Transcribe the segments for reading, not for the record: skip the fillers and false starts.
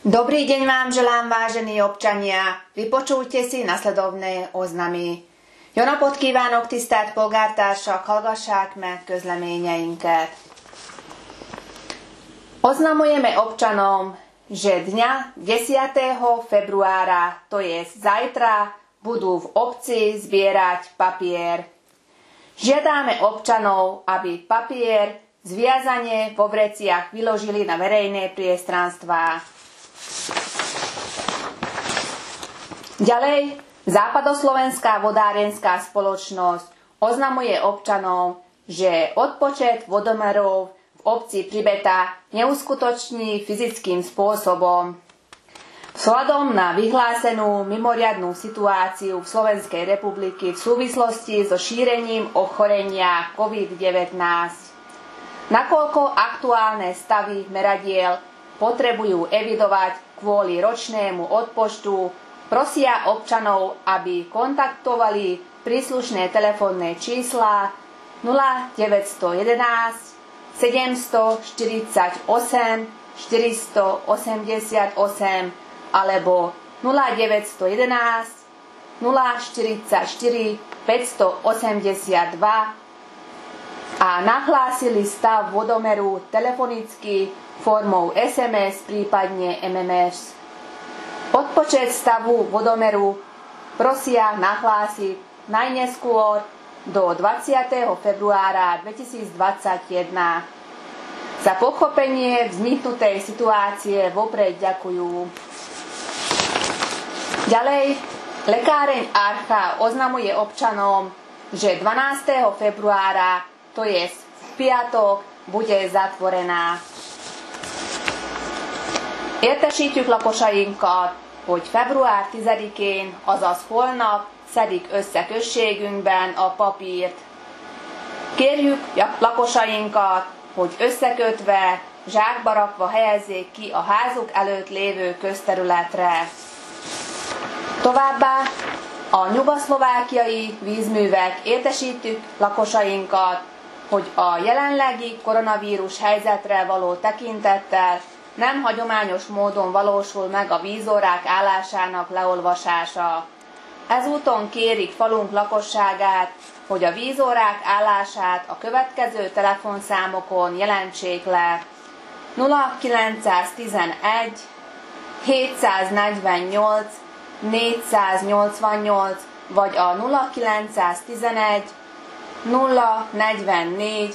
Dobrý deň vám želám, vážení občania. Vypočujte si nasledovné oznamy. Jo napot tisztelt polgártársak, hallgassák meg közleményeinket. Oznamujeme občanom, že dňa 10. februára, to je zajtra, budú v obci zbierať papier. Žiadame občanov, aby papier zviazane vo vreciach vyložili na verejné priestranstvá. Ďalej, Západoslovenská vodárenská spoločnosť oznamuje občanom, že odpočet vodomerov v obci Pribeta neuskutoční fyzickým spôsobom. Vzhľadom na vyhlásenú mimoriadnu situáciu v Slovenskej republiky v súvislosti so šírením ochorenia COVID-19. Nakoľko aktuálne stavy meradiel potrebujú evidovať kvôli ročnému odpočtu, prosia občanov, aby kontaktovali príslušné telefónne čísla 0911 748 488 alebo 0911 044 582 a nahlásili stav vodomeru telefonicky formou SMS, prípadne MMS. Odpočet stavu vodomeru prosia nahlásiť najneskôr do 20. februára 2021. Za pochopenie vzniknutej situácie vopred ďakujú. Ďalej, lekáreň Archa oznamuje občanom, že 12. februára, to je v piatok, bude zatvorená. Értesítjük lakosainkat, hogy február 10-én, azaz holnap szedik össze községünkben a papírt. Kérjük lakosainkat, hogy összekötve, zsákba rakva helyezzék ki a házuk előtt lévő közterületre. Továbbá a nyugaszlovákiai vízművek értesítjük lakosainkat, hogy a jelenlegi koronavírus helyzetre való tekintettel nem hagyományos módon valósul meg a vízórák állásának leolvasása. Ezúton kérik falunk lakosságát, hogy a vízórák állását a következő telefonszámokon jelentsék le: 0911 748 488 vagy a 0911 044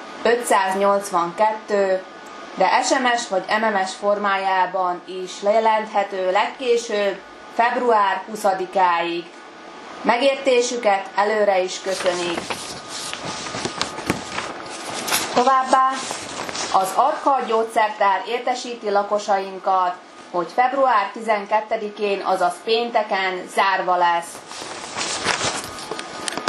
582, de SMS vagy MMS formájában is lejelenthető legkésőbb február 20-áig. Megértésüket előre is köszönik. Továbbá az Archa gyógyszertár értesíti lakosainkat, hogy február 12-én, azaz pénteken zárva lesz.